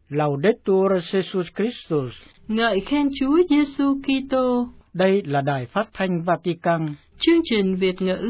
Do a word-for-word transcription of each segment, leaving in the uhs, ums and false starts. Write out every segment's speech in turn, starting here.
Laudetur Jesus Christus. Ngợi khen Chúa Giêsu Kitô. Đây là Đài Phát thanh Vatican. Chương trình Việt ngữ.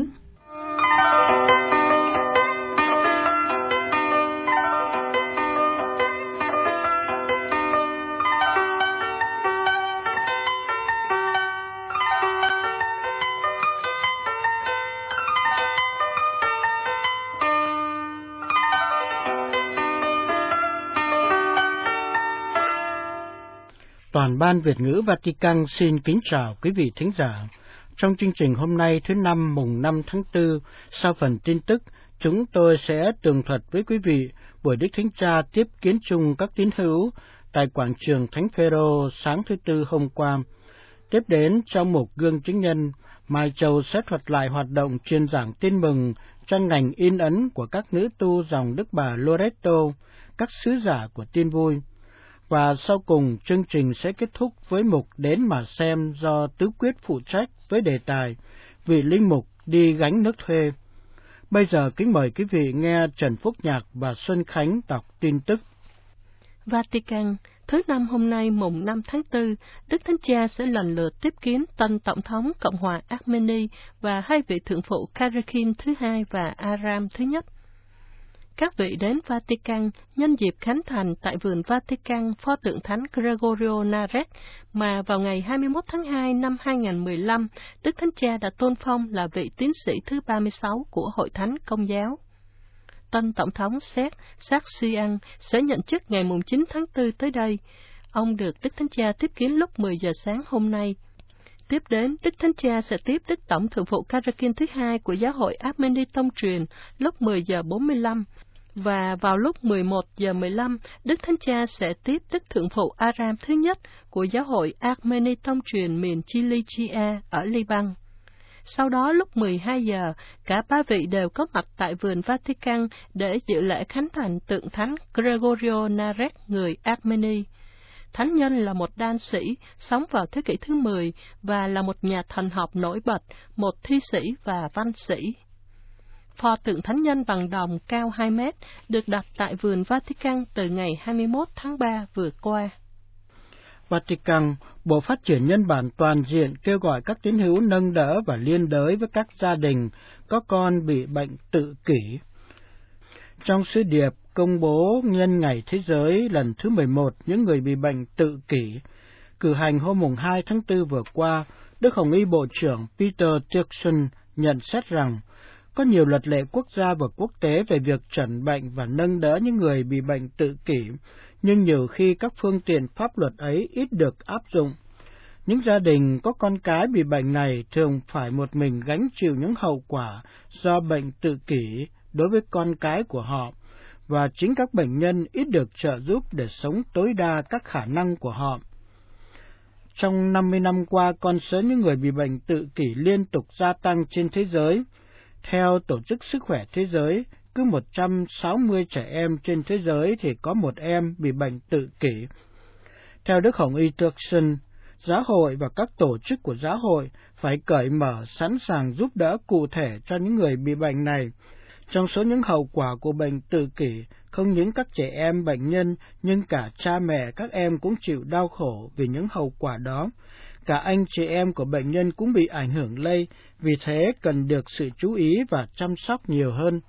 Toàn ban Việt ngữ Vatican xin kính chào quý vị thính giả. Trong chương trình hôm nay thứ năm mùng năm tháng tư, sau phần tin tức, chúng tôi sẽ tường thuật với quý vị buổi Đức Thánh Cha tiếp kiến chung các tín hữu tại quảng trường Thánh Phêrô sáng thứ Tư hôm qua. Tiếp đến trong một gương chứng nhân, Mai Châu sẽ thuật lại hoạt động truyền giảng tin mừng trong ngành in ấn của các nữ tu dòng Đức Bà Loreto, các sứ giả của tin vui. Và sau cùng, chương trình sẽ kết thúc với mục Đến mà xem do Tứ Quyết phụ trách với đề tài Vị Linh Mục đi gánh nước thuê. Bây giờ kính mời quý vị nghe Trần Phúc Nhạc và Xuân Khánh đọc tin tức. Vatican, thứ năm hôm nay mùng năm tháng tư, Đức Thánh Cha sẽ lần lượt tiếp kiến tân Tổng thống Cộng hòa Armenia và hai vị thượng phụ Karakin thứ hai và Aram thứ nhất. Các vị đến Vatican nhân dịp khánh thành tại vườn Vatican pho tượng Thánh Gregorio Naret mà vào ngày hai mươi mốt tháng hai năm hai nghìn không trăm mười lăm, Đức Thánh Cha đã tôn phong là vị tín sĩ thứ ba mươi sáu của Hội Thánh Công giáo. Tân Tổng thống Séc Sarkisian sẽ nhận chức ngày mùng chín tháng tư tới đây. Ông được Đức Thánh Cha tiếp kiến lúc mười giờ sáng hôm nay. Tiếp đến, Đức Thánh Cha sẽ tiếp Đức Tổng Thượng phụ Karakin thứ hai của Giáo hội Armenia Tông truyền lúc mười giờ bốn mươi lăm. Và vào lúc mười một giờ mười lăm, Đức Thánh Cha sẽ tiếp Đức Thượng phụ Aram thứ nhất của Giáo hội Armenia Tông truyền miền Cilicia ở Liban. Sau đó lúc mười hai giờ, cả ba vị đều có mặt tại vườn Vatican để dự lễ khánh thành tượng Thánh Gregorio Naret người Armenia. Thánh nhân là một đan sĩ, sống vào thế kỷ thứ mười và là một nhà thần học nổi bật, một thi sĩ và văn sĩ. Pho tượng thánh nhân bằng đồng cao hai mét được đặt tại vườn Vatican từ ngày hai mươi mốt tháng ba vừa qua. Vatican, Bộ Phát triển Nhân bản toàn diện kêu gọi các tín hữu nâng đỡ và liên đới với các gia đình có con bị bệnh tự kỷ. Trong sứ điệp công bố nhân ngày thế giới lần thứ mười một những người bị bệnh tự kỷ, cử hành hôm mùng hai tháng tư vừa qua, Đức Hồng Y Bộ trưởng Peter Turkson nhận xét rằng có nhiều luật lệ quốc gia và quốc tế về việc chẩn bệnh và nâng đỡ những người bị bệnh tự kỷ, nhưng nhiều khi các phương tiện pháp luật ấy ít được áp dụng. Những gia đình có con cái bị bệnh này thường phải một mình gánh chịu những hậu quả do bệnh tự kỷ đối với con cái của họ, và chính các bệnh nhân ít được trợ giúp để sống tối đa các khả năng của họ. Trong năm mươi năm qua, con số những người bị bệnh tự kỷ liên tục gia tăng trên thế giới. Theo Tổ chức Sức khỏe Thế giới, cứ một trăm sáu mươi trẻ em trên thế giới thì có một em bị bệnh tự kỷ. Theo Đức Hồng Y Turkson, giáo hội và các tổ chức của giáo hội phải cởi mở, sẵn sàng giúp đỡ cụ thể cho những người bị bệnh này. Trong số những hậu quả của bệnh tự kỷ, không những các trẻ em bệnh nhân, nhưng cả cha mẹ các em cũng chịu đau khổ vì những hậu quả đó. Cả anh chị em của bệnh nhân cũng bị ảnh hưởng lây, vì thế cần được sự chú ý và chăm sóc nhiều hơn.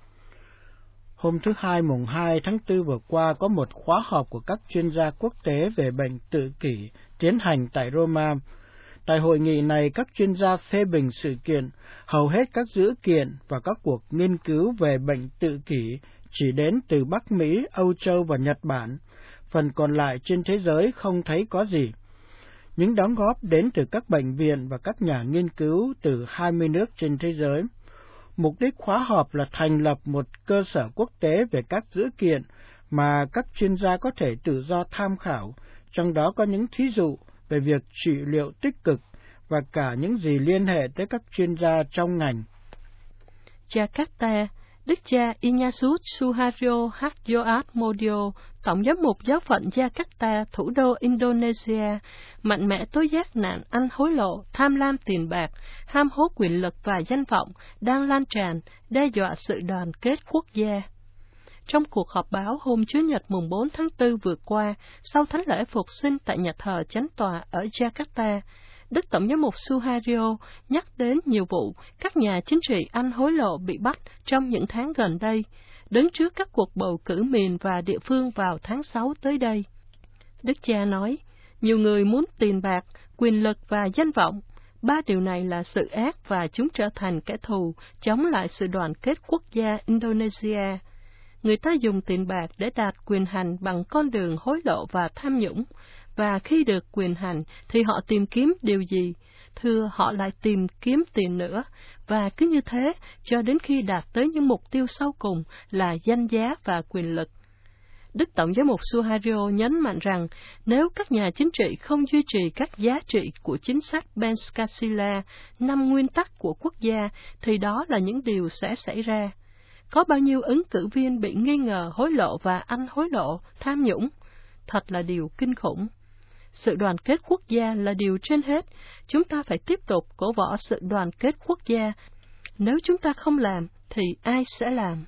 Hôm thứ Hai mùng hai tháng tư vừa qua có một khóa họp của các chuyên gia quốc tế về bệnh tự kỷ tiến hành tại Roma. Tại hội nghị này, các chuyên gia phê bình sự kiện, hầu hết các dữ kiện và các cuộc nghiên cứu về bệnh tự kỷ chỉ đến từ Bắc Mỹ, Âu Châu và Nhật Bản. Phần còn lại trên thế giới không thấy có gì. Những đóng góp đến từ các bệnh viện và các nhà nghiên cứu từ hai mươi nước trên thế giới. Mục đích khóa họp là thành lập một cơ sở quốc tế về các dữ kiện mà các chuyên gia có thể tự do tham khảo, trong đó có những thí dụ về việc trị liệu tích cực và cả những gì liên hệ tới các chuyên gia trong ngành. Jakarta, Đức cha Ignatius Suharyo Hadjoatmodio, Tổng giám mục giáo phận Jakarta, thủ đô Indonesia, mạnh mẽ tố giác nạn ăn hối lộ, tham lam tiền bạc, ham hố quyền lực và danh vọng đang lan tràn, đe dọa sự đoàn kết quốc gia. Trong cuộc họp báo hôm Chủ nhật mùng bốn tháng tư vừa qua, sau thánh lễ phục sinh tại nhà thờ Chánh tòa ở Jakarta, Đức Tổng giám mục Suharyo nhắc đến nhiều vụ các nhà chính trị Anh hối lộ bị bắt trong những tháng gần đây, đứng trước các cuộc bầu cử miền và địa phương vào tháng sáu tới đây. Đức cha nói, nhiều người muốn tiền bạc, quyền lực và danh vọng. Ba điều này là sự ác và chúng trở thành kẻ thù chống lại sự đoàn kết quốc gia Indonesia. Người ta dùng tiền bạc để đạt quyền hành bằng con đường hối lộ và tham nhũng, và khi được quyền hành thì họ tìm kiếm điều gì? Thưa, họ lại tìm kiếm tiền nữa, và cứ như thế cho đến khi đạt tới những mục tiêu sau cùng là danh giá và quyền lực. Đức Tổng giám mục Suharyo nhấn mạnh rằng nếu các nhà chính trị không duy trì các giá trị của chính sách Pancasila, năm nguyên tắc của quốc gia, thì đó là những điều sẽ xảy ra. Có bao nhiêu ứng cử viên bị nghi ngờ hối lộ và ăn hối lộ, tham nhũng? Thật là điều kinh khủng. Sự đoàn kết quốc gia là điều trên hết. Chúng ta phải tiếp tục cổ võ sự đoàn kết quốc gia. Nếu chúng ta không làm, thì ai sẽ làm?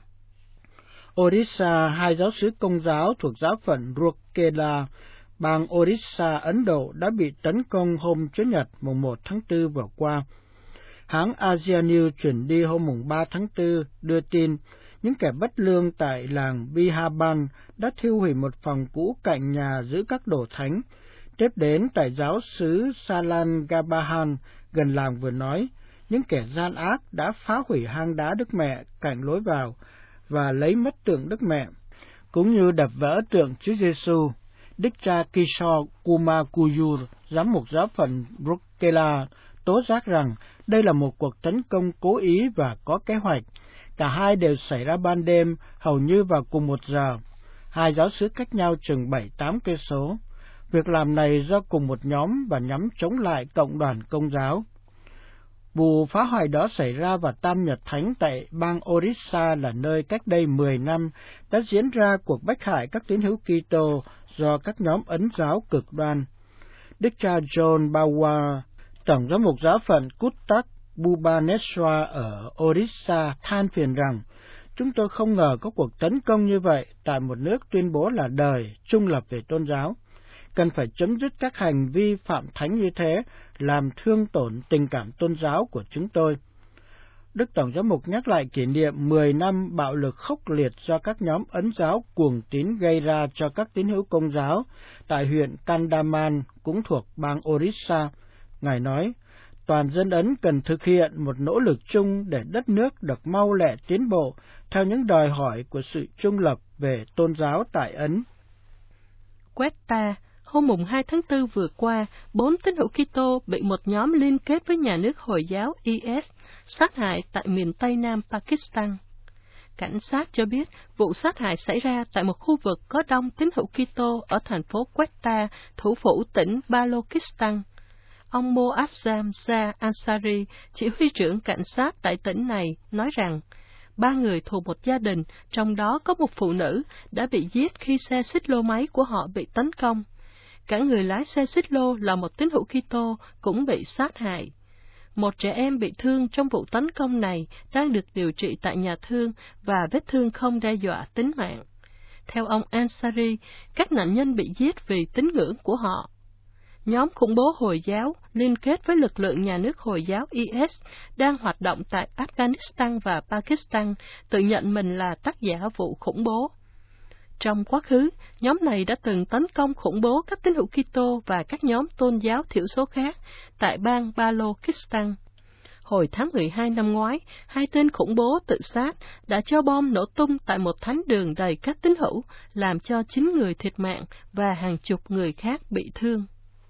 Odisha, hai giáo sứ Công giáo thuộc giáo phận Rourkela, bang Odisha, Ấn Độ đã bị tấn công hôm Chủ nhật mùng một tháng tư vừa qua. Hãng Asia News chuyển đi hôm mùng ba tháng tư đưa tin những kẻ bất lương tại làng Bihaban đã thiêu hủy một phòng cũ cạnh nhà giữ các đồ thánh. Tiếp đến tại giáo xứ Salangabahan gần làng vừa nói, những kẻ gian ác đã phá hủy hang đá Đức Mẹ cạnh lối vào và lấy mất tượng Đức Mẹ, cũng như đập vỡ tượng Chúa Giêsu. Đức cha Kishore Kumar Kujur, giám mục giáo phận Rourkela, tố giác rằng đây là một cuộc tấn công cố ý và có kế hoạch. Cả hai đều xảy ra ban đêm, hầu như vào cùng một giờ. Hai giáo xứ cách nhau chừng bảy tám cây số. Việc làm này do cùng một nhóm và nhắm chống lại cộng đoàn Công giáo. Vụ phá hoại đó xảy ra vào Tam Nhật Thánh tại bang Odisha, là nơi cách đây mười năm đã diễn ra cuộc bách hại các tín hữu Kitô do các nhóm Ấn giáo cực đoan. Đức cha John Bawa, tổng giám mục giáo phận Kuttak Bhubaneswar ở Odisha, than phiền rằng chúng tôi không ngờ có cuộc tấn công như vậy tại một nước tuyên bố là đời trung lập về tôn giáo. Cần phải chấm dứt các hành vi phạm thánh như thế, làm thương tổn tình cảm tôn giáo của chúng tôi. Đức Tổng giám mục nhắc lại kỷ niệm mười năm bạo lực khốc liệt do các nhóm Ấn giáo cuồng tín gây ra cho các tín hữu Công giáo tại huyện Kandaman, cũng thuộc bang Odisha. Ngài nói, toàn dân Ấn cần thực hiện một nỗ lực chung để đất nước được mau lẹ tiến bộ theo những đòi hỏi của sự trung lập về tôn giáo tại Ấn. Quetta, hôm mùng hai tháng tư vừa qua, bốn tín hữu Kitô bị một nhóm liên kết với nhà nước Hồi giáo I S sát hại tại miền Tây Nam Pakistan. Cảnh sát cho biết vụ sát hại xảy ra tại một khu vực có đông tín hữu Kitô ở thành phố Quetta, thủ phủ tỉnh Balochistan. Ông Moazzam Shah Ansari, chỉ huy trưởng cảnh sát tại tỉnh này, nói rằng ba người thuộc một gia đình, trong đó có một phụ nữ, đã bị giết khi xe xích lô máy của họ bị tấn công. Cả người lái xe xích lô là một tín hữu Kitô cũng bị sát hại. Một trẻ em bị thương trong vụ tấn công này đang được điều trị tại nhà thương và vết thương không đe dọa tính mạng. Theo ông Ansari, các nạn nhân bị giết vì tín ngưỡng của họ. Nhóm khủng bố Hồi giáo liên kết với lực lượng nhà nước Hồi giáo I S đang hoạt động tại Afghanistan và Pakistan, tự nhận mình là tác giả vụ khủng bố. Trong quá khứ, nhóm này đã từng tấn công khủng bố các tín hữu Kitô và các nhóm tôn giáo thiểu số khác tại bang Balochistan. Hồi tháng mười hai năm ngoái, hai tên khủng bố tự sát đã cho bom nổ tung tại một thánh đường đầy các tín hữu, làm cho chín người thiệt mạng và hàng chục người khác bị thương.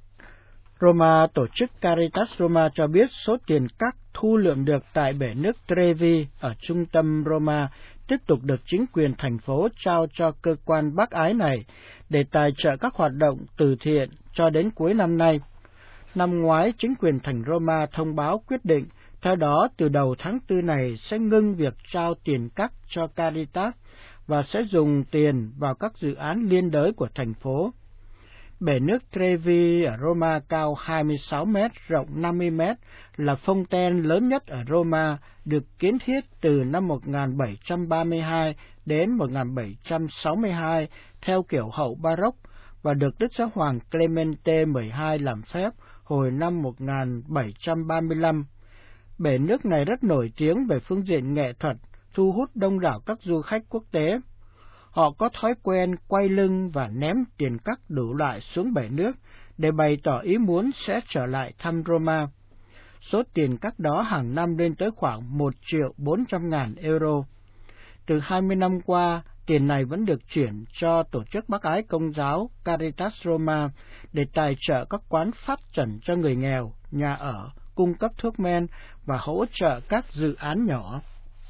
Roma, tổ chức Caritas Roma cho biết số tiền cát thu lượm được tại bể nước Trevi ở trung tâm Roma tiếp tục được chính quyền thành phố trao cho cơ quan bác ái này để tài trợ các hoạt động từ thiện cho đến cuối năm nay. Năm ngoái, chính quyền thành Roma thông báo quyết định, theo đó từ đầu tháng tư này sẽ ngưng việc trao tiền cát cho Caritas và sẽ dùng tiền vào các dự án liên đới của thành phố. Bể nước Trevi ở Roma cao hai mươi sáu mét, rộng năm mươi mét, là fontaine lớn nhất ở Roma, được kiến thiết từ năm một nghìn bảy trăm ba mươi hai đến một nghìn bảy trăm sáu mươi hai theo kiểu hậu Baroque và được Đức Giáo hoàng Clemente mười hai làm phép hồi năm một nghìn bảy trăm ba mươi lăm. Bể nước này rất nổi tiếng về phương diện nghệ thuật, thu hút đông đảo các du khách quốc tế. Họ có thói quen quay lưng và ném tiền cắc đủ loại xuống bể nước để bày tỏ ý muốn sẽ trở lại thăm Roma. Số tiền cắc đó hàng năm lên tới khoảng một triệu bốn trăm ngàn euro. Từ hai mươi năm qua, tiền này vẫn được chuyển cho tổ chức bác ái Công giáo Caritas Roma để tài trợ các quán phát trần cho người nghèo, nhà ở, cung cấp thuốc men và hỗ trợ các dự án nhỏ.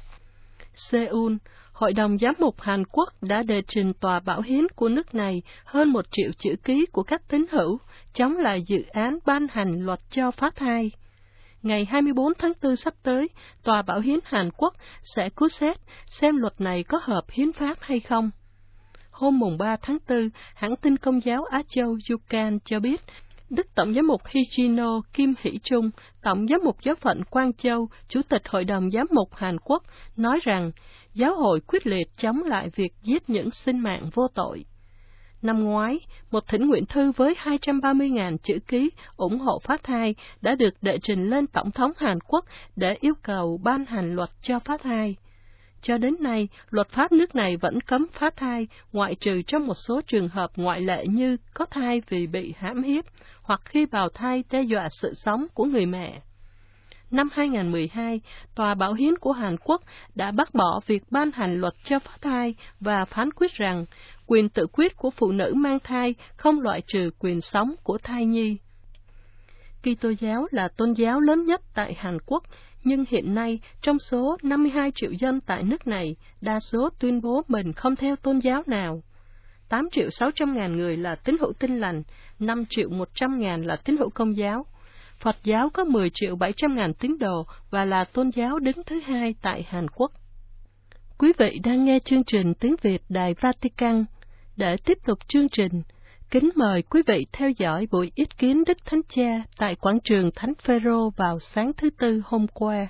Seoul, Hội đồng Giám mục Hàn Quốc đã đề trình tòa bảo hiến của nước này hơn một triệu chữ ký của các tín hữu chống lại dự án ban hành luật cho phá thai. Ngày hai mươi bốn tháng tư sắp tới, Tòa Bảo hiến Hàn Quốc sẽ cứu xét xem luật này có hợp hiến pháp hay không. Hôm mùng ba tháng tư, hãng tin Công giáo Á Châu Yukan cho biết, Đức Tổng giám mục Hichino Kim Hỷ Trung, Tổng giám mục giáo phận Quang Châu, Chủ tịch Hội đồng Giám mục Hàn Quốc, nói rằng giáo hội quyết liệt chống lại việc giết những sinh mạng vô tội. Năm ngoái, một thỉnh nguyện thư với hai trăm ba mươi nghìn chữ ký ủng hộ phá thai đã được đệ trình lên Tổng thống Hàn Quốc để yêu cầu ban hành luật cho phá thai. Cho đến nay, luật pháp nước này vẫn cấm phá thai, ngoại trừ trong một số trường hợp ngoại lệ như có thai vì bị hãm hiếp, hoặc khi bào thai đe dọa sự sống của người mẹ. Năm hai nghìn không trăm mười hai, Tòa Bảo hiến của Hàn Quốc đã bác bỏ việc ban hành luật cho phá thai và phán quyết rằng quyền tự quyết của phụ nữ mang thai không loại trừ quyền sống của thai nhi. Kitô giáo là tôn giáo lớn nhất tại Hàn Quốc, nhưng hiện nay trong số năm mươi hai triệu dân tại nước này, đa số tuyên bố mình không theo tôn giáo nào. tám triệu sáu trăm ngàn người là tín hữu Tin lành, năm triệu một trăm ngàn là tín hữu Công giáo. Phật giáo có mười triệu bảy trăm ngàn tín đồ và là tôn giáo đứng thứ hai tại Hàn Quốc. Quý vị đang nghe chương trình tiếng Việt Đài Vatican. Để tiếp tục chương trình, kính mời quý vị theo dõi buổi ý kiến Đức Thánh Cha tại quảng trường Thánh Phêrô vào sáng thứ Tư hôm qua.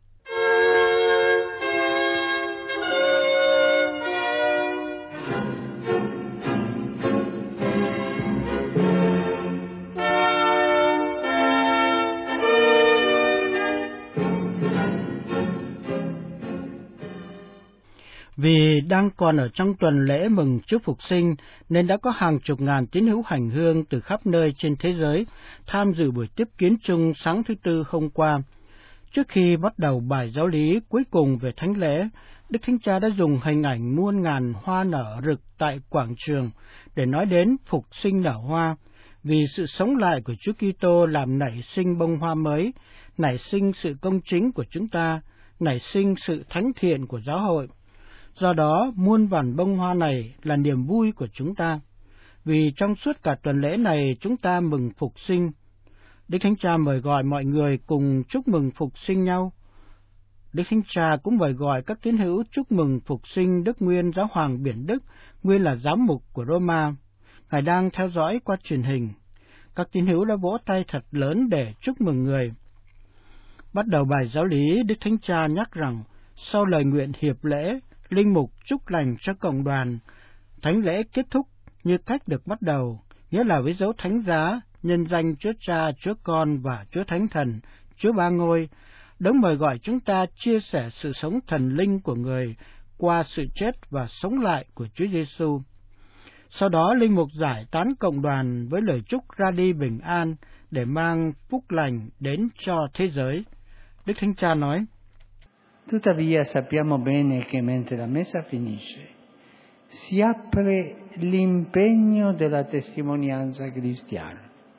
Vì đang còn ở trong tuần lễ mừng Chúa Phục Sinh, nên đã có hàng chục ngàn tín hữu hành hương từ khắp nơi trên thế giới tham dự buổi tiếp kiến chung sáng thứ Tư hôm qua. Trước khi bắt đầu bài giáo lý cuối cùng về Thánh lễ, Đức Thánh Cha đã dùng hình ảnh muôn ngàn hoa nở rực tại quảng trường để nói đến Phục Sinh nở hoa, vì sự sống lại của Chúa Kitô làm nảy sinh bông hoa mới, nảy sinh sự công chính của chúng ta, nảy sinh sự thánh thiện của giáo hội. Do đó, muôn vàn bông hoa này là niềm vui của chúng ta, vì trong suốt cả tuần lễ này chúng ta mừng Phục Sinh. Đức Thánh Cha mời gọi mọi người cùng chúc mừng Phục Sinh nhau. Đức Thánh Cha cũng mời gọi các tín hữu chúc mừng Phục Sinh Đức Nguyên Giáo hoàng Biển Đức, nguyên là giám mục của Roma. Ngài đang theo dõi qua truyền hình. Các tín hữu đã vỗ tay thật lớn để chúc mừng người. Bắt đầu bài giáo lý, Đức Thánh Cha nhắc rằng, sau lời nguyện hiệp lễ, linh mục chúc lành cho cộng đoàn, thánh lễ kết thúc như cách được bắt đầu, nghĩa là với dấu thánh giá, nhân danh Chúa Cha, Chúa Con và Chúa Thánh Thần, Chúa Ba Ngôi, Đấng mời gọi chúng ta chia sẻ sự sống thần linh của người qua sự chết và sống lại của Chúa Giêsu. Sau đó, linh mục giải tán cộng đoàn với lời chúc ra đi bình an để mang phúc lành đến cho thế giới. Đức Thánh Cha nói: Tuttavia sappiamo bene che mentre la messa finisce, si apre l'impegno della testimonianza cristiana.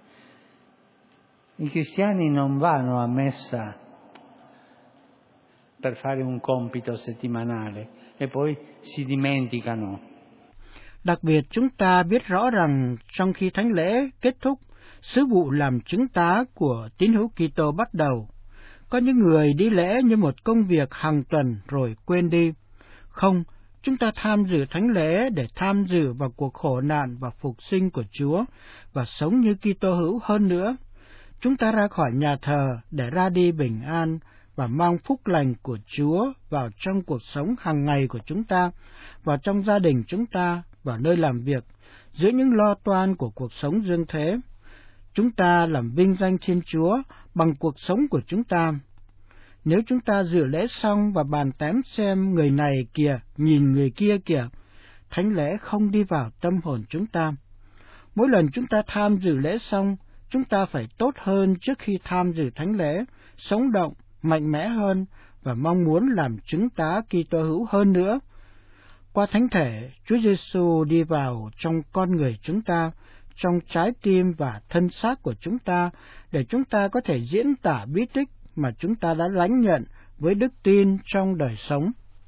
I cristiani non vanno a messa per fare un compito settimanale e poi si dimenticano. Đặc biệt chúng ta biết rõ rằng trong khi thánh lễ kết thúc, sứ vụ làm chứng tá của tín hữu Kitô bắt đầu. Có những người đi lễ như một công việc hàng tuần rồi quên đi. Không, Chúng ta tham dự thánh lễ để tham dự vào cuộc khổ nạn và phục sinh của Chúa và sống như Kitô hữu hơn nữa. Chúng ta ra khỏi nhà thờ để ra đi bình an và mang phúc lành của Chúa vào trong cuộc sống hàng ngày của chúng ta, vào trong gia đình chúng ta, vào nơi làm việc, giữa những lo toan của cuộc sống dương thế. Chúng ta làm vinh danh Thiên Chúa bằng cuộc sống của chúng ta. Nếu chúng ta dự lễ xong và bàn tán xem người này kìa, nhìn người kia kìa, thánh lễ không đi vào tâm hồn chúng ta. Mỗi lần chúng ta tham dự lễ xong, chúng ta phải tốt hơn trước khi tham dự thánh lễ, sống động, mạnh mẽ hơn và mong muốn làm chứng tá Kitô hữu hơn nữa. Qua thánh thể, Chúa Giêsu đi vào trong con người chúng ta, trong trái tim và thân xác của chúng ta, để chúng ta có thể diễn tả bí tích mà chúng ta đã lãnh nhận với đức tin trong đời sống.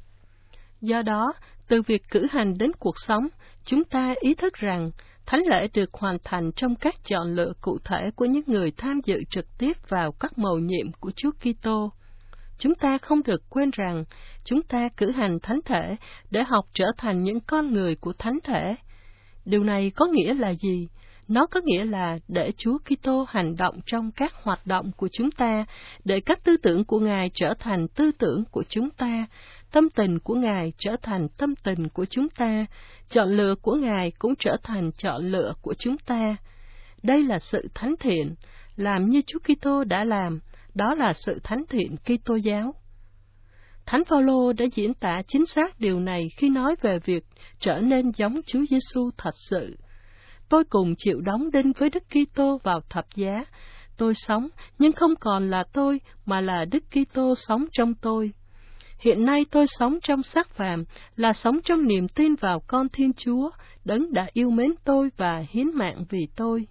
Do đó, từ việc cử hành đến cuộc sống, chúng ta ý thức rằng thánh lễ được hoàn thành trong các chọn lựa cụ thể của những người tham dự trực tiếp vào các mầu nhiệm của Chúa Kitô. Chúng ta không được quên rằng chúng ta cử hành thánh thể để học trở thành những con người của thánh thể. Điều này có nghĩa là gì? Nó có nghĩa là để Chúa Kitô hành động trong các hoạt động của chúng ta, để các tư tưởng của Ngài trở thành tư tưởng của chúng ta, tâm tình của Ngài trở thành tâm tình của chúng ta, chọn lựa của Ngài cũng trở thành chọn lựa của chúng ta. Đây là sự thánh thiện, làm như Chúa Kitô đã làm, đó là sự thánh thiện Kitô giáo. Thánh Phaolô đã diễn tả chính xác điều này khi nói về việc trở nên giống Chúa Giêsu thật sự. Tôi cùng chịu đóng đinh với Đức Kitô vào thập giá. Tôi sống, nhưng không còn là tôi, mà là Đức Kitô sống trong tôi. Hiện nay tôi sống trong xác phàm, là sống trong niềm tin vào Con Thiên Chúa, Đấng đã yêu mến tôi và hiến mạng vì tôi.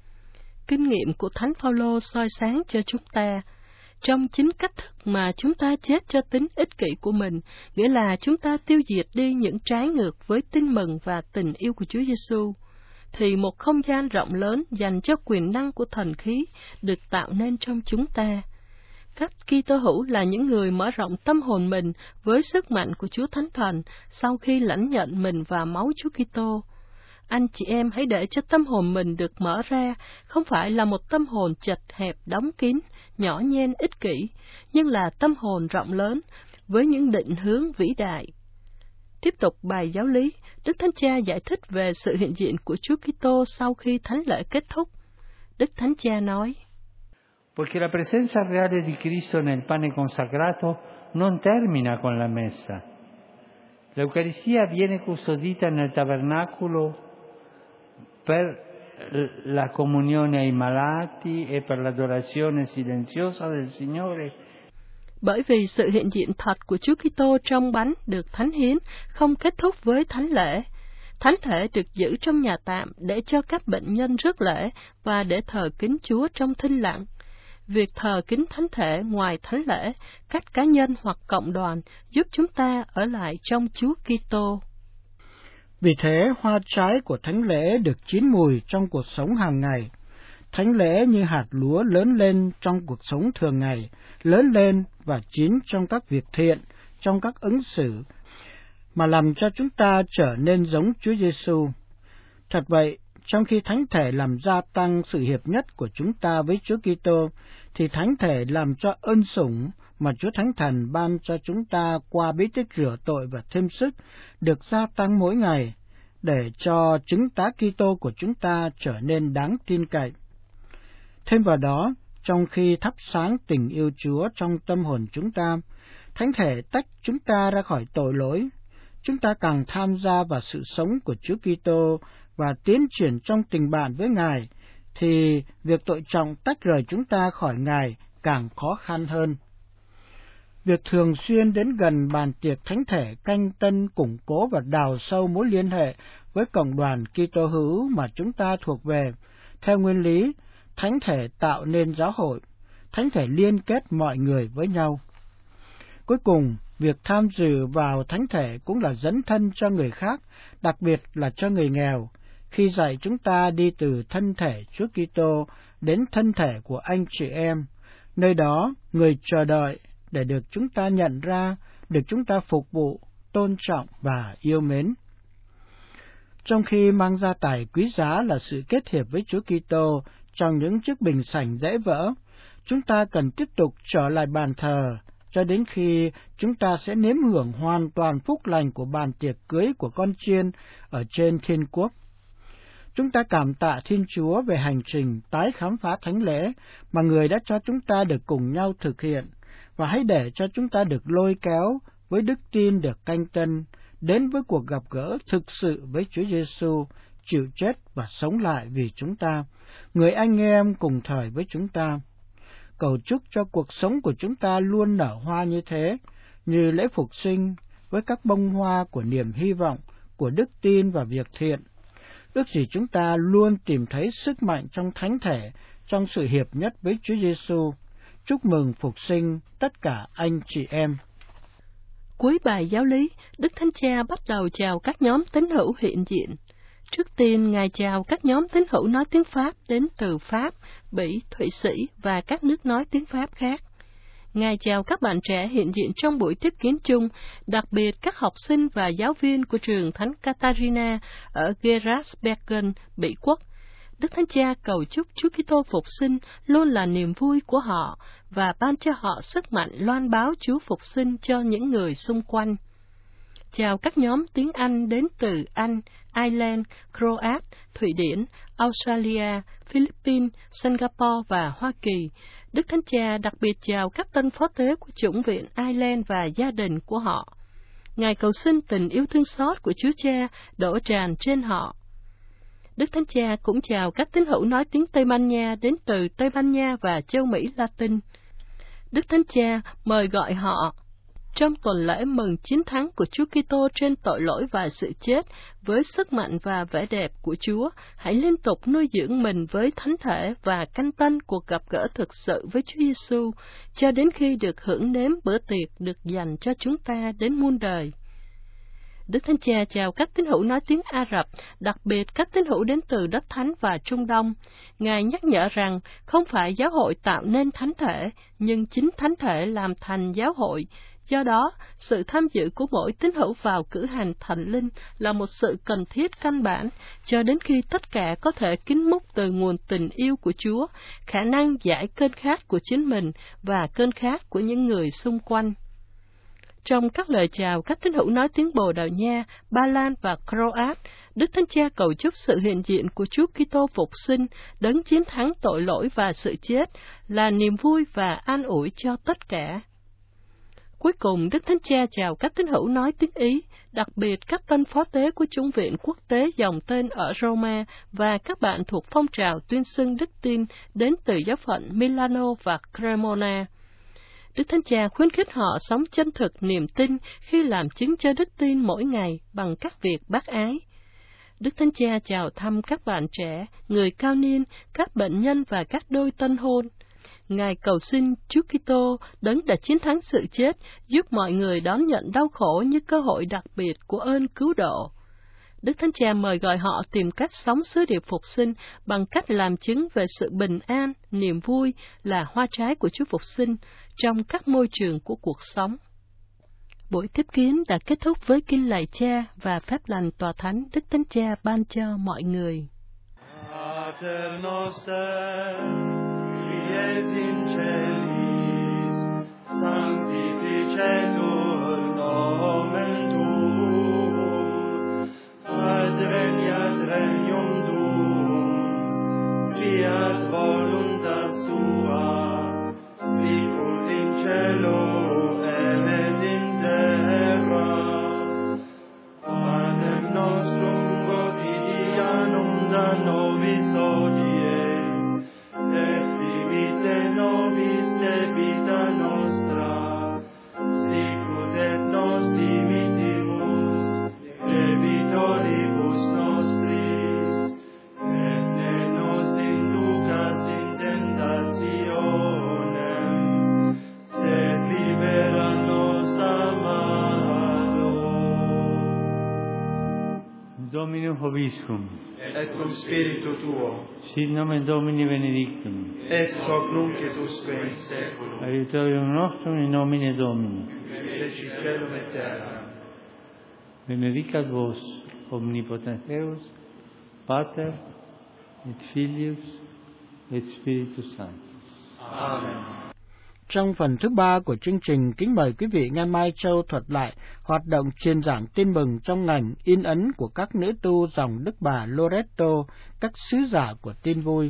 Kinh nghiệm của Thánh Phaolô soi sáng cho chúng ta. Trong chính cách thức mà chúng ta chết cho tính ích kỷ của mình, nghĩa là chúng ta tiêu diệt đi những trái ngược với tin mừng và tình yêu của Chúa Giêsu, thì một không gian rộng lớn dành cho quyền năng của thần khí được tạo nên trong chúng ta. Các Kitô hữu là những người mở rộng tâm hồn mình với sức mạnh của Chúa Thánh Thần sau khi lãnh nhận mình và máu Chúa Kitô. Anh chị em hãy để cho tâm hồn mình được mở ra, không phải là một tâm hồn chật hẹp đóng kín, nhỏ nhen ích kỷ, nhưng là tâm hồn rộng lớn với những định hướng vĩ đại. Tiếp tục bài giáo lý, Đức Thánh Cha giải thích về sự hiện diện của Chúa Kitô sau khi thánh lễ kết thúc. Đức Thánh Cha nói: Perché la presenza reale di Cristo nel pane consacrato non termina con la messa. L'Eucaristia viene custodita nel tabernaculo per la comunione ai malati e per l'adorazione silenziosa del Signore. Bởi vì sự hiện diện thật của Chúa Kitô trong bánh được thánh hiến không kết thúc với thánh lễ. Thánh thể được giữ trong nhà tạm để cho các bệnh nhân rước lễ và để thờ kính Chúa trong thinh lặng. Việc thờ kính thánh thể ngoài thánh lễ, các cá nhân hoặc cộng đoàn giúp chúng ta ở lại trong Chúa Kitô. Vì thế, hoa trái của thánh lễ được chín mùi trong cuộc sống hàng ngày. Thánh lễ như hạt lúa lớn lên trong cuộc sống thường ngày, lớn lên và chín trong các việc thiện, trong các ứng xử, mà làm cho chúng ta trở nên giống Chúa Giêsu. Thật vậy, trong khi thánh thể làm gia tăng sự hiệp nhất của chúng ta với Chúa Kitô, thì thánh thể làm cho ơn sủng mà Chúa Thánh Thần ban cho chúng ta qua bí tích rửa tội và thêm sức được gia tăng mỗi ngày, để cho chứng tá Kitô của chúng ta trở nên đáng tin cậy. Thêm vào đó, trong khi thắp sáng tình yêu Chúa trong tâm hồn chúng ta, thánh thể tách chúng ta ra khỏi tội lỗi. Chúng ta càng tham gia vào sự sống của Chúa Kitô và tiến triển trong tình bạn với Ngài, thì việc tội trọng tách rời chúng ta khỏi Ngài càng khó khăn hơn. Việc thường xuyên đến gần bàn tiệc thánh thể canh tân củng cố và đào sâu mối liên hệ với cộng đoàn Kitô hữu mà chúng ta thuộc về. Theo nguyên lý, thánh thể tạo nên giáo hội, thánh thể liên kết mọi người với nhau. Cuối cùng, việc tham dự vào thánh thể cũng là dấn thân cho người khác, đặc biệt là cho người nghèo, khi dạy chúng ta đi từ thân thể Chúa Kitô đến thân thể của anh chị em. Nơi đó, người chờ đợi để được chúng ta nhận ra, được chúng ta phục vụ, tôn trọng và yêu mến. Trong khi mang gia tài quý giá là sự kết hiệp với Chúa Kitô trong những chiếc bình sành dễ vỡ, chúng ta cần tiếp tục trở lại bàn thờ cho đến khi chúng ta sẽ nếm hưởng hoàn toàn phúc lành của bàn tiệc cưới của con chiên ở trên thiên quốc. Chúng ta cảm tạ Thiên Chúa về hành trình tái khám phá thánh lễ mà Người đã cho chúng ta được cùng nhau thực hiện, và hãy để cho chúng ta được lôi kéo với đức tin được canh tân đến với cuộc gặp gỡ thực sự với Chúa Giêsu, chịu chết và sống lại vì chúng ta, người anh em cùng thời với chúng ta. Cầu chúc cho cuộc sống của chúng ta luôn nở hoa như thế, như lễ phục sinh với các bông hoa của niềm hy vọng, của đức tin và việc thiện. Ước gì chúng ta luôn tìm thấy sức mạnh trong thánh thể, trong sự hiệp nhất với Chúa Giêsu. Chúc mừng phục sinh tất cả anh chị em. Cuối bài giáo lý, Đức Thánh Cha bắt đầu chào các nhóm tín hữu hiện diện. Trước tiên, Ngài chào các nhóm tín hữu nói tiếng Pháp đến từ Pháp, Bỉ, Thụy Sĩ và các nước nói tiếng Pháp khác. Ngài chào các bạn trẻ hiện diện trong buổi tiếp kiến chung, đặc biệt các học sinh và giáo viên của trường Thánh Catarina ở Gerasbergen, Bỉ quốc. Đức Thánh Cha cầu chúc Chúa Kitô phục sinh luôn là niềm vui của họ và ban cho họ sức mạnh loan báo Chúa phục sinh cho những người xung quanh. Chào các nhóm tiếng Anh đến từ Anh, Ireland, Croat, Thụy Điển, Australia, Philippines, Singapore và Hoa Kỳ. Đức Thánh Cha đặc biệt chào các tân phó tế của chủng viện Ireland và gia đình của họ. Ngài cầu xin tình yêu thương xót của Chúa Cha đổ tràn trên họ. Đức Thánh Cha cũng chào các tín hữu nói tiếng Tây Ban Nha đến từ Tây Ban Nha và châu Mỹ Latin. Đức Thánh Cha mời gọi họ trong tuần lễ mừng chiến thắng của Chúa Kitô trên tội lỗi và sự chết, với sức mạnh và vẻ đẹp của Chúa, hãy liên tục nuôi dưỡng mình với thánh thể và canh tân cuộc gặp gỡ thực sự với Chúa Giêsu, cho đến khi được hưởng nếm bữa tiệc được dành cho chúng ta đến muôn đời. Đức Thánh Cha chào các tín hữu nói tiếng Ả Rập, đặc biệt các tín hữu đến từ đất Thánh và Trung Đông. Ngài nhắc nhở rằng không phải giáo hội tạo nên thánh thể, nhưng chính thánh thể làm thành giáo hội. Do đó, sự tham dự của mỗi tín hữu vào cử hành thành linh là một sự cần thiết căn bản, cho đến khi tất cả có thể kính múc từ nguồn tình yêu của Chúa, khả năng giải cơn khát của chính mình và cơn khát của những người xung quanh. Trong các lời chào các tín hữu nói tiếng Bồ Đào Nha, Ba Lan và Croat, Đức Thánh Cha cầu chúc sự hiện diện của Chúa Kitô phục sinh, đấng chiến thắng tội lỗi và sự chết, là niềm vui và an ủi cho tất cả. Cuối cùng, Đức Thánh Cha chào các tín hữu nói tiếng Ý, đặc biệt các tân phó tế của chủng viện quốc tế dòng tên ở Roma và các bạn thuộc phong trào tuyên xưng đức tin đến từ giáo phận Milano và Cremona. Đức Thánh Cha khuyến khích họ sống chân thực niềm tin khi làm chứng cho đức tin mỗi ngày bằng các việc bác ái. Đức Thánh Cha chào thăm các bạn trẻ, người cao niên, các bệnh nhân và các đôi tân hôn. Ngài cầu xin Chúa Kitô, đấng đã chiến thắng sự chết, giúp mọi người đón nhận đau khổ như cơ hội đặc biệt của ơn cứu độ. Đức Thánh Cha mời gọi họ tìm cách sống sứ điệp phục sinh bằng cách làm chứng về sự bình an, niềm vui là hoa trái của Chúa phục sinh trong các môi trường của cuộc sống. Buổi tiếp kiến đã kết thúc với kinh lạy Cha và phép lành tòa thánh Đức Thánh Cha ban cho mọi người. Pater noster, qui es in celis, sanctificetur nomen tuum, adveniat regnum tuum, fiat voluntas tua, sicut in cielo et in terra. Panem nostrum quotidianum da nobis hodie, et dimitte nobis debita nostra, sicut et nos dimittimus debitoribus nostris, et ne nos inducas in tentationem, sed libera nos a malo. Dominum vobiscum. Et cum spiritu tuo, Sit nomen Domini benedictum. et hoc nunc et usque in saeculum, Aiutorium nostrum in nomine Domini. et feci caelum et terra. benedicat vos omnipotens Deus, Pater et Filius et Spiritus Sanctus. Amen. Trong phần thứ ba của chương trình, kính mời quý vị nghe Mai Châu thuật lại hoạt động truyền giảng tin mừng trong ngành in ấn của các nữ tu dòng Đức Bà Loreto, các sứ giả của tin vui.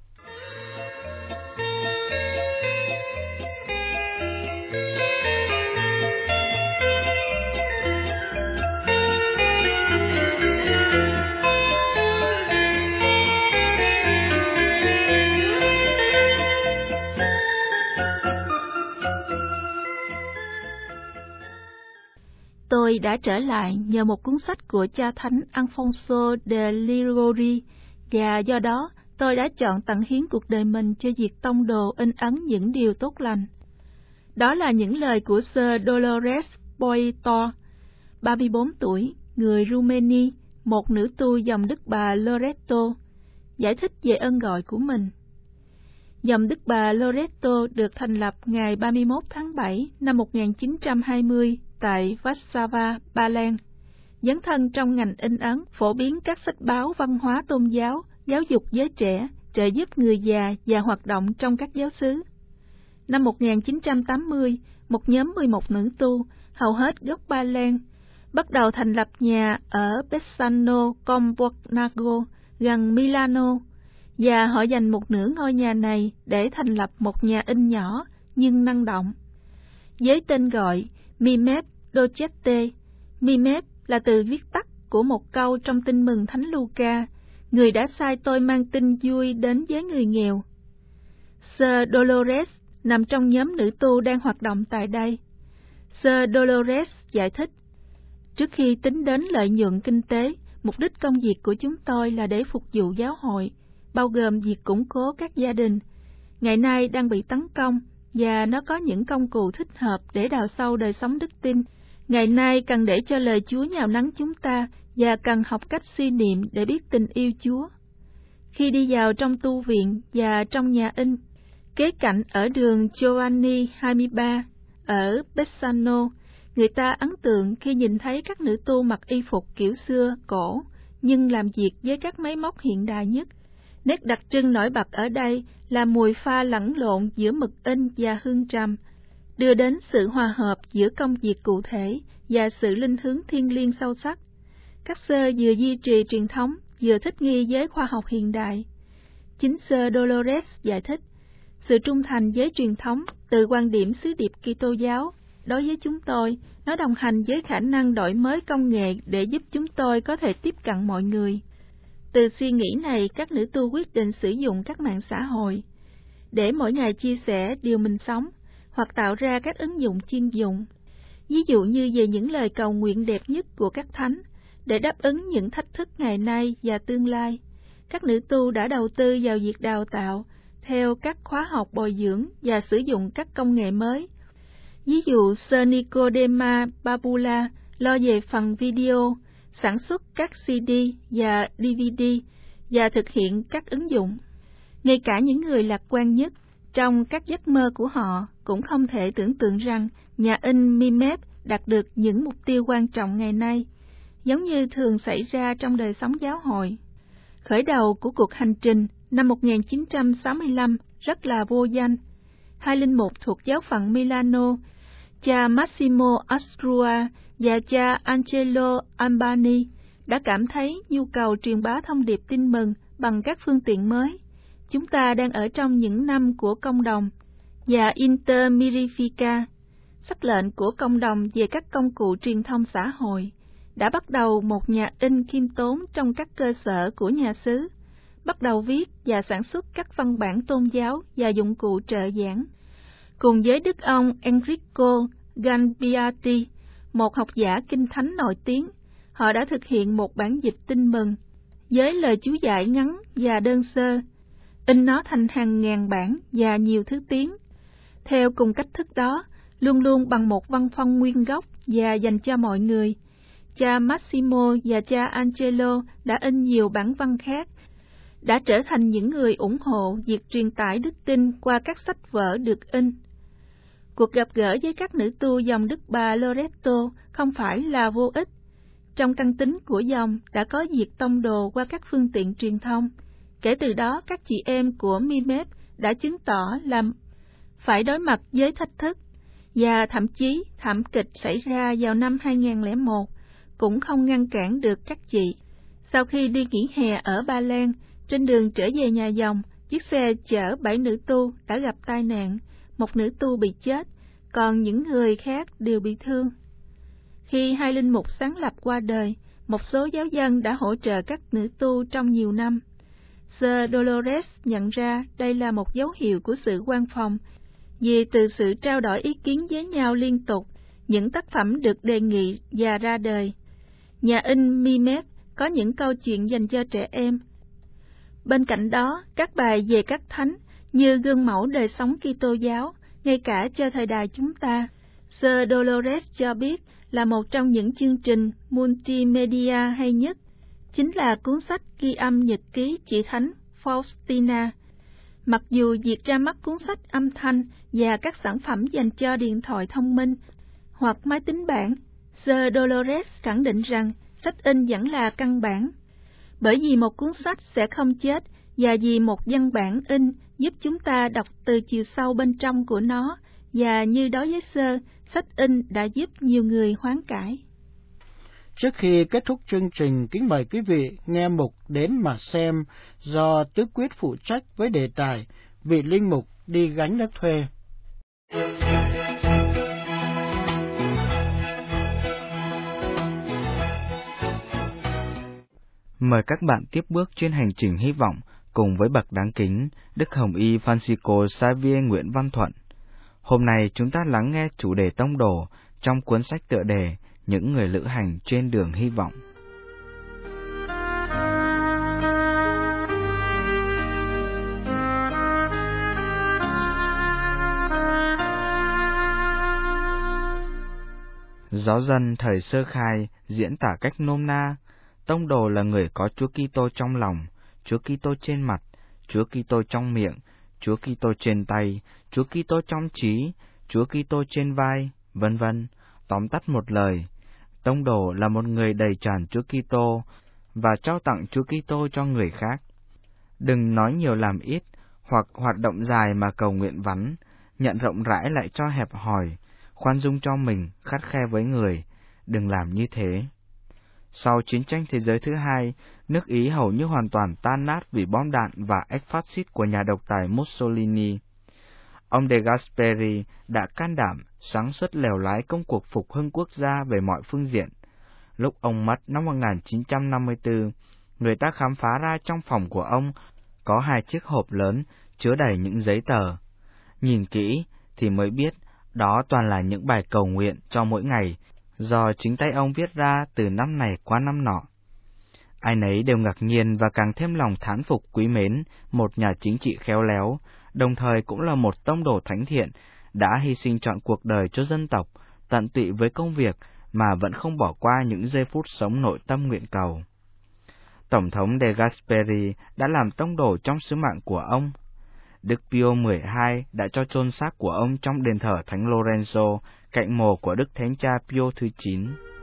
Tôi đã trở lại nhờ một cuốn sách của cha thánh Alfonso de Liguori, và do đó tôi đã chọn tận hiến cuộc đời mình cho việc tông đồ in ấn những điều tốt lành. Đó là những lời của Sir Dolores Boito, ba mươi bốn tuổi, người Rumani, một nữ tu dòng Đức Bà Loreto, giải thích về ơn gọi của mình. Dòng Đức Bà Loreto được thành lập ngày ba mươi mốt tháng bảy năm một nghìn chín trăm hai mươi tại Warsaw, Ba Lan, dấn thân trong ngành in ấn, phổ biến các sách báo văn hóa tôn giáo, giáo dục giới trẻ, trợ giúp người già và hoạt động trong các giáo xứ. Năm một nghìn chín trăm tám mươi, một nhóm mười một nữ tu, hầu hết gốc Ba Lan, bắt đầu thành lập nhà ở Bezzano Combornago, gần Milano, và họ dành một nửa ngôi nhà này để thành lập một nhà in nhỏ nhưng năng động, với tên gọi Mimes Docete. Mimes là từ viết tắt của một câu trong Tin mừng Thánh Luca: người đã sai tôi mang tin vui đến với người nghèo. Sir Dolores nằm trong nhóm nữ tu đang hoạt động tại đây. Sir Dolores giải thích: trước khi tính đến lợi nhuận kinh tế, mục đích công việc của chúng tôi là để phục vụ giáo hội, bao gồm việc củng cố các gia đình ngày nay đang bị tấn công, và nó có những công cụ thích hợp để đào sâu đời sống đức tin. Ngày nay cần để cho lời Chúa nhào nắng chúng ta, và cần học cách suy niệm để biết tình yêu Chúa. Khi đi vào trong tu viện và trong nhà in, kế cạnh ở đường Giovanni hai mươi ba ở Bezzano, người ta ấn tượng khi nhìn thấy các nữ tu mặc y phục kiểu xưa cổ, nhưng làm việc với các máy móc hiện đại nhất. Nét đặc trưng nổi bật ở đây là mùi pha lẫn lộn giữa mực in và hương trầm, đưa đến sự hòa hợp giữa công việc cụ thể và sự linh hướng thiêng liêng sâu sắc. Các sơ vừa duy trì truyền thống, vừa thích nghi với khoa học hiện đại. Chính Sir Dolores giải thích, sự trung thành với truyền thống từ quan điểm sứ điệp Kitô giáo, đối với chúng tôi, nó đồng hành với khả năng đổi mới công nghệ để giúp chúng tôi có thể tiếp cận mọi người. Từ suy nghĩ này, các nữ tu quyết định sử dụng các mạng xã hội để mỗi ngày chia sẻ điều mình sống, hoặc tạo ra các ứng dụng chuyên dụng. Ví dụ như về những lời cầu nguyện đẹp nhất của các thánh, để đáp ứng những thách thức ngày nay và tương lai. Các nữ tu đã đầu tư vào việc đào tạo theo các khóa học bồi dưỡng và sử dụng các công nghệ mới. Ví dụ, Sir Nicodema Babula lo về phần video, sản xuất các xê đê và đê vê đê và thực hiện các ứng dụng. Ngay cả những người lạc quan nhất trong các giấc mơ của họ cũng không thể tưởng tượng rằng nhà in Mimes đạt được những mục tiêu quan trọng ngày nay, giống như thường xảy ra trong đời sống giáo hội. Khởi đầu của cuộc hành trình năm một nghìn chín trăm sáu mươi lăm rất là vô danh. Hai linh mục thuộc giáo phận Milano, cha Massimo Astrua và cha Angelo Albani, đã cảm thấy nhu cầu truyền bá thông điệp tin mừng bằng các phương tiện mới. Chúng ta đang ở trong những năm của công đồng và Intermirifica, sắc lệnh của công đồng về các công cụ truyền thông xã hội, đã bắt đầu một nhà in khiêm tốn trong các cơ sở của nhà xứ, bắt đầu viết và sản xuất các văn bản tôn giáo và dụng cụ trợ giảng. Cùng với đức ông Enrico Gambiati, một học giả kinh thánh nổi tiếng, họ đã thực hiện một bản dịch tin mừng với lời chú giải ngắn và đơn sơ, in nó thành hàng ngàn bản và nhiều thứ tiếng. Theo cùng cách thức đó, luôn luôn bằng một văn phong nguyên gốc và dành cho mọi người, cha Massimo và cha Angelo đã in nhiều bản văn khác, đã trở thành những người ủng hộ việc truyền tải đức tin qua các sách vở được in. Cuộc gặp gỡ với các nữ tu dòng Đức Bà Loreto không phải là vô ích. trong căn tính của dòng đã có diệt tông đồ qua các phương tiện truyền thông. Kể từ đó, các chị em của Mimet đã chứng tỏ là phải đối mặt với thách thức, và thậm chí thảm kịch xảy ra vào năm hai nghìn không trăm lẻ một cũng không ngăn cản được các chị. Sau khi đi nghỉ hè ở Ba Lan, trên đường trở về nhà dòng, chiếc xe chở bảy nữ tu đã gặp tai nạn, một nữ tu bị chết, còn những người khác đều bị thương. Khi hai linh mục sáng lập qua đời, một số giáo dân đã hỗ trợ các nữ tu trong nhiều năm. Sir Dolores nhận ra đây là một dấu hiệu của sự quan phòng, vì từ sự trao đổi ý kiến với nhau liên tục, những tác phẩm được đề nghị và ra đời. Nhà in Mimet có những câu chuyện dành cho trẻ em. Bên cạnh đó, các bài về các thánh như gương mẫu đời sống Kitô giáo, ngay cả cho thời đại chúng ta. Sir Dolores cho biết là một trong những chương trình multimedia hay nhất chính là cuốn sách ghi âm nhật ký chị thánh Faustina. Mặc dù việc ra mắt cuốn sách âm thanh và các sản phẩm dành cho điện thoại thông minh hoặc máy tính bảng, Sir Dolores khẳng định rằng sách in vẫn là căn bản, bởi vì một cuốn sách sẽ không chết và vì một văn bản in giúp chúng ta đọc từ chiều sâu bên trong của nó, và như đối với Sir, sách in đã giúp nhiều người hoán cải. Trước khi kết thúc chương trình, kính mời quý vị nghe mục Đến mà xem do Tứ Quyết phụ trách với đề tài Vị linh mục đi gánh nước thuê. Mời các bạn tiếp bước trên hành trình hy vọng cùng với bậc đáng kính Đức Hồng Y Francisco Xavier Nguyễn Văn Thuận. Hôm nay chúng ta lắng nghe chủ đề tông đồ trong cuốn sách tựa đề Những người lữ hành trên đường hy vọng. Giáo dân thời sơ khai diễn tả cách nôm na, tông đồ là người có Chúa Kitô trong lòng, Chúa Kitô trên mặt, Chúa Kitô trong miệng, Chúa Kitô trên tay, Chúa Kitô trong trí, Chúa Kitô trên vai, vân vân. Tóm tắt một lời, tông đồ là một người đầy tràn Chúa Kitô và trao tặng Chúa Kitô cho người khác. Đừng nói nhiều làm ít, hoặc hoạt động dài mà cầu nguyện vắn, nhận rộng rãi lại cho hẹp hòi, khoan dung cho mình, khắt khe với người. Đừng làm như thế. Sau chiến tranh thế giới thứ hai, nước Ý hầu như hoàn toàn tan nát vì bom đạn và ách phát xít của nhà độc tài Mussolini. Ông De Gasperi đã can đảm, sáng suốt lèo lái công cuộc phục hưng quốc gia về mọi phương diện. Lúc ông mất năm một nghìn chín trăm năm mươi tư, người ta khám phá ra trong phòng của ông có hai chiếc hộp lớn chứa đầy những giấy tờ. Nhìn kỹ thì mới biết đó toàn là những bài cầu nguyện cho mỗi ngày, do chính tay ông viết ra từ năm này qua năm nọ. Ai nấy đều ngạc nhiên và càng thêm lòng thán phục quý mến một nhà chính trị khéo léo, đồng thời cũng là một tông đồ thánh thiện, đã hy sinh trọn cuộc đời cho dân tộc, tận tụy với công việc mà vẫn không bỏ qua những giây phút sống nội tâm nguyện cầu. Tổng thống De Gasperi đã làm tông đồ trong sứ mạng của ông. Đức Pio mười hai đã cho chôn xác của ông trong đền thờ Thánh Lorenzo, cạnh mồ của Đức Thánh Cha Pio thứ chín.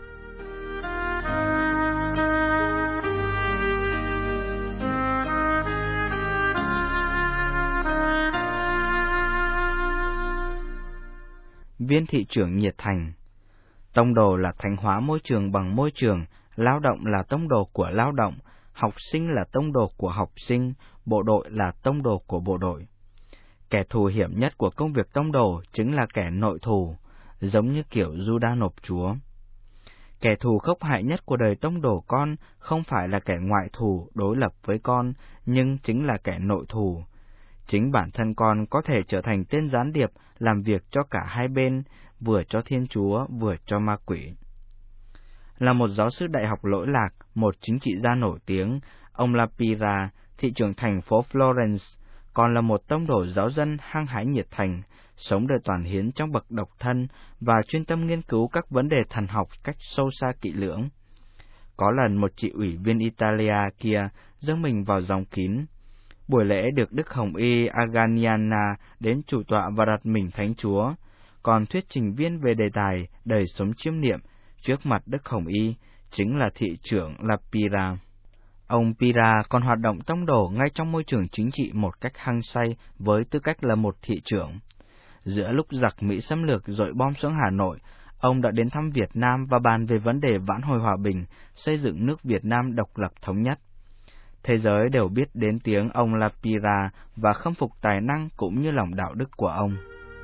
Viên thị trưởng nhiệt thành. Tông đồ là thánh hóa môi trường bằng môi trường, lao động là tông đồ của lao động, học sinh là tông đồ của học sinh, bộ đội là tông đồ của bộ đội. Kẻ thù hiểm nhất của công việc tông đồ chính là kẻ nội thù, giống như kiểu Judas nộp Chúa. Kẻ thù khốc hại nhất của đời tông đồ con không phải là kẻ ngoại thù đối lập với con, nhưng chính là kẻ nội thù. Chính bản thân con có thể trở thành tên gián điệp làm việc cho cả hai bên, vừa cho Thiên Chúa, vừa cho ma quỷ. Là một giáo sư đại học lỗi lạc, một chính trị gia nổi tiếng, ông Lapira, thị trưởng thành phố Florence, còn là một tông đồ giáo dân hăng hái nhiệt thành, sống đời toàn hiến trong bậc độc thân và chuyên tâm nghiên cứu các vấn đề thần học cách sâu xa kỹ lưỡng. Có lần một chị ủy viên Italia kia dâng mình vào dòng kín. Buổi lễ được Đức Hồng Y Aganiana đến chủ tọa và đặt mình Thánh Chúa, còn thuyết trình viên về đề tài đời sống chiêm niệm trước mặt Đức Hồng Y, chính là thị trưởng Lapira. Ông Pira còn hoạt động tông đồ ngay trong môi trường chính trị một cách hăng say với tư cách là một thị trưởng. Giữa lúc giặc Mỹ xâm lược dội bom xuống Hà Nội, ông đã đến thăm Việt Nam và bàn về vấn đề vãn hồi hòa bình, xây dựng nước Việt Nam độc lập thống nhất. Thế giới đều biết đến tiếng ông Lapira và khâm phục tài năng cũng như lòng đạo đức của ông.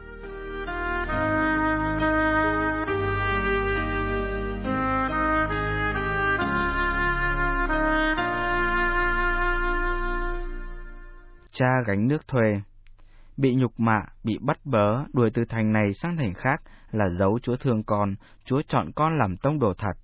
Cha gánh nước thuê. Bị nhục mạ, bị bắt bớ, đuổi từ thành này sang thành khác là dấu Chúa thương con, Chúa chọn con làm tông đồ thật.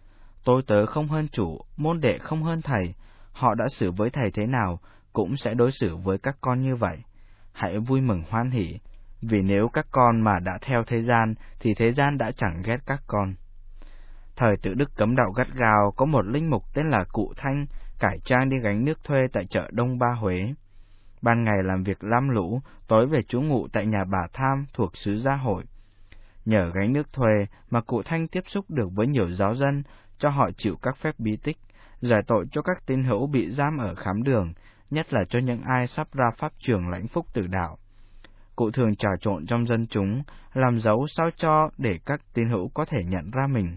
Tôi tớ không hơn chủ, môn đệ không hơn thầy, họ đã xử với thầy thế nào, cũng sẽ đối xử với các con như vậy. Hãy vui mừng hoan hỉ, vì nếu các con mà đã theo thế gian, thì thế gian đã chẳng ghét các con. Thời tự Đức cấm đạo gắt gao, có một linh mục tên là Cụ Thanh, cải trang đi gánh nước thuê tại chợ Đông Ba Huế. Ban ngày làm việc lam lũ, tối về trú ngụ tại nhà bà Tham thuộc xứ Gia Hội. Nhờ gánh nước thuê mà Cụ Thanh tiếp xúc được với nhiều giáo dân, cho họ chịu các phép bí tích, giải tội cho các tín hữu bị giam ở khám đường, nhất là cho những ai sắp ra pháp trường lãnh phúc tử đạo. Cụ thường trà trộn trong dân chúng, làm dấu sao cho để các tín hữu có thể nhận ra mình.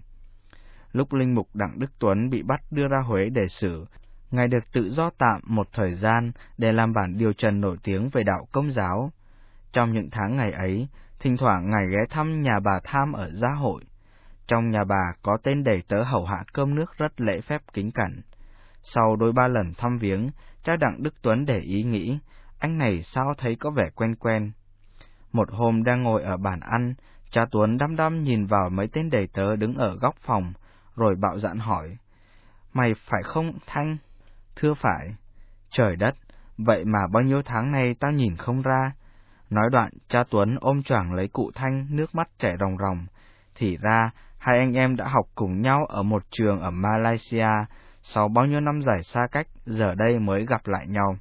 Lúc linh mục Đặng Đức Tuấn bị bắt đưa ra Huế để xử, Ngài được tự do tạm một thời gian để làm bản điều trần nổi tiếng về đạo Công giáo. Trong những tháng ngày ấy, thỉnh thoảng Ngài ghé thăm nhà bà Tham ở Gia Hội. Trong nhà bà có tên đầy tớ hầu hạ cơm nước rất lễ phép kính cẩn. Sau đôi ba lần thăm viếng, cha Đặng Đức Tuấn để ý nghĩ, anh này sao thấy có vẻ quen quen. Một hôm đang ngồi ở bàn ăn, cha Tuấn đăm đăm nhìn vào mấy tên đầy tớ đứng ở góc phòng, rồi bạo dạn hỏi, mày phải không Thanh? Thưa phải. Trời đất, vậy mà bao nhiêu tháng nay tao nhìn không ra. Nói đoạn, cha Tuấn ôm choàng lấy cụ Thanh, nước mắt chảy ròng ròng. Thì ra, hai anh em đã học cùng nhau ở một trường ở Malaysia, sau bao nhiêu năm dài xa cách, giờ đây mới gặp lại nhau.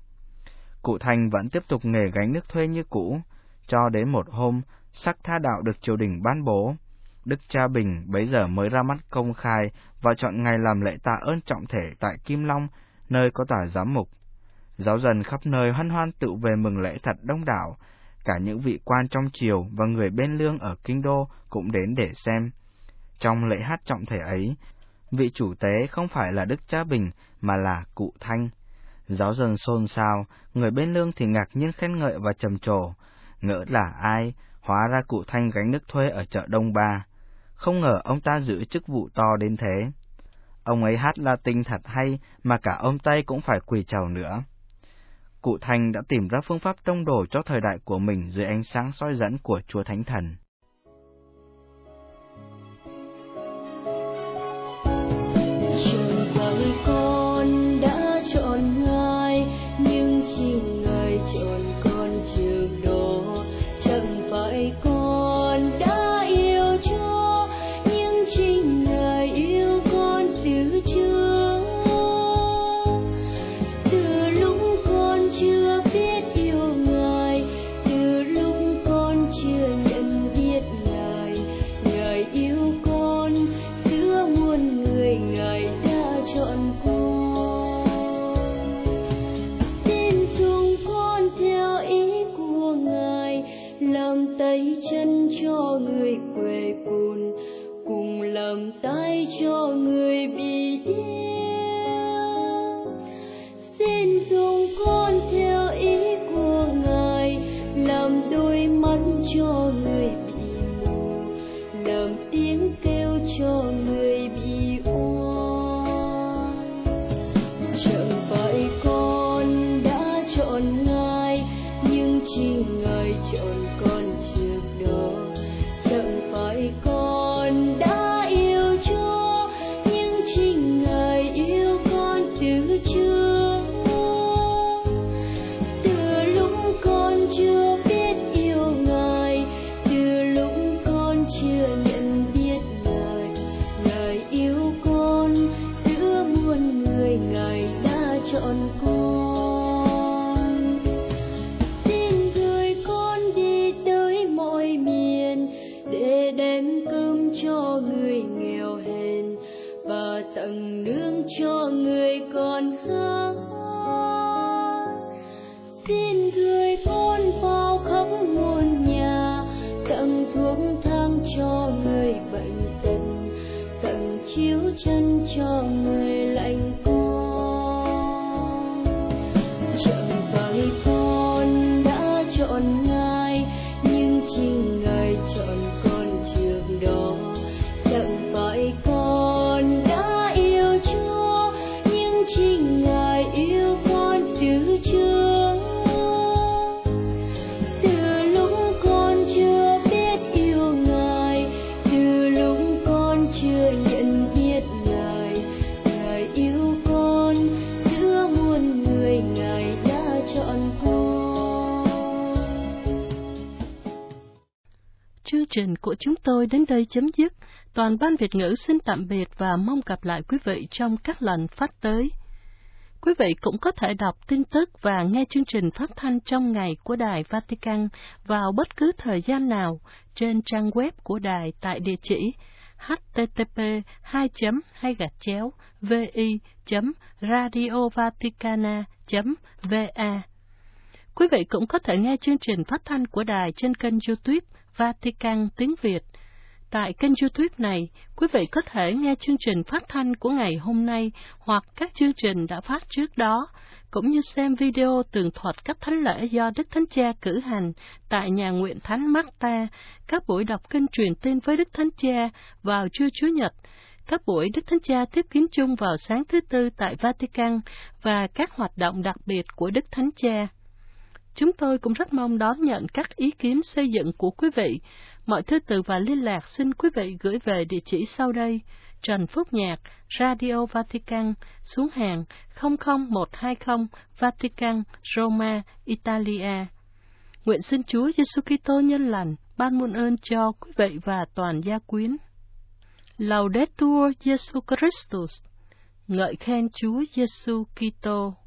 Cụ Thanh vẫn tiếp tục nghề gánh nước thuê như cũ, cho đến một hôm, sắc tha đạo được triều đình ban bố. Đức cha Bình bấy giờ mới ra mắt công khai và chọn ngày làm lễ tạ ơn trọng thể tại Kim Long, nơi có tòa giám mục. Giáo dân khắp nơi hân hoan tự về mừng lễ thật đông đảo, cả những vị quan trong triều và người bên lương ở kinh đô cũng đến để xem. Trong lễ hát trọng thể ấy, vị chủ tế không phải là Đức cha Bình mà là cụ Thanh. Giáo dân xôn xao, người bên lương thì ngạc nhiên khen ngợi và trầm trồ, ngỡ là ai, hóa ra cụ Thanh gánh nước thuê ở chợ Đông Ba. Không ngờ ông ta giữ chức vụ to đến thế. Ông ấy hát Latin thật hay mà cả ông Tây cũng phải quỳ chào nữa. Cụ Thanh đã tìm ra phương pháp tông đồ cho thời đại của mình dưới ánh sáng soi dẫn của Chúa Thánh Thần. Chẳng phải con đã chọn Ngài, nhưng chỉ Ngài chọn con trước đó. Chẳng phải con đã yêu cho, nhưng chỉ Ngài yêu con từ trước. Từ lúc con chưa biết yêu Ngài, từ lúc con chưa nhận biết Ngài, Ngài yêu con giữa muôn người, Ngài đã chọn con. Xin dùng con theo ý của Ngài, làm tay chân cho người quê cùn, cùng làm tay cho người bị điếc. Xin dùng con theo ý của Ngài, làm đôi mắt cho người bị mù, làm tiếng kêu cho người bị oan. Chẳng phải con đã chọn Ngài, nhưng chỉ Ngài chọn con trước đó. Chẳng phải con đã yêu Chúa, nhưng chỉ Ngài yêu con từ trước. Từ lúc con chưa biết yêu Ngài, từ lúc con chưa nhận biết Ngài, Ngài yêu con giữa muôn người, Ngài đã chọn con. Xin gửi con đi chân cho người lạnh con. Chẳng phải con đã chọn Ngài, nhưng chính Ngài chọn con trước đó. Chẳng phải con đã yêu Chúa, nhưng chính Ngài yêu con từ trước. Từ lúc con chưa biết yêu Ngài, từ lúc con chưa nhận biết Ngài, Ngài yêu con, giữa muôn người Ngài đã chọn con. Chương trình của chúng tôi đến đây chấm dứt. Toàn ban Việt ngữ xin tạm biệt và mong gặp lại quý vị trong các lần phát tới. Quý vị cũng có thể đọc tin tức và nghe chương trình phát thanh trong ngày của Đài Vatican vào bất cứ thời gian nào trên trang web của đài tại địa chỉ h t t p hai chấm hai gạch chéo vi chấm radiovaticana chấm va. Quý vị cũng có thể nghe chương trình phát thanh của đài trên kênh YouTube Vatican tiếng Việt. Tại kênh YouTube này, quý vị có thể nghe chương trình phát thanh của ngày hôm nay hoặc các chương trình đã phát trước đó, cũng như xem video tường thuật các thánh lễ do Đức Thánh Cha cử hành tại nhà nguyện Thánh Marta, các buổi đọc kinh truyền tin với Đức Thánh Cha vào trưa Chủ nhật, các buổi Đức Thánh Cha tiếp kiến chung vào sáng thứ Tư tại Vatican và các hoạt động đặc biệt của Đức Thánh Cha. Chúng tôi cũng rất mong đón nhận các ý kiến xây dựng của quý vị. Mọi thư từ và liên lạc xin quý vị gửi về địa chỉ sau đây: Trần Phúc Nhạc, Radio Vatican, xuống hàng không không một hai không Vatican, Roma, Italia. Nguyện xin Chúa Giêsu Kitô nhân lành ban muôn ơn cho quý vị và toàn gia quyến. Laudetur Jesu Christus. Ngợi khen Chúa Giêsu Kitô.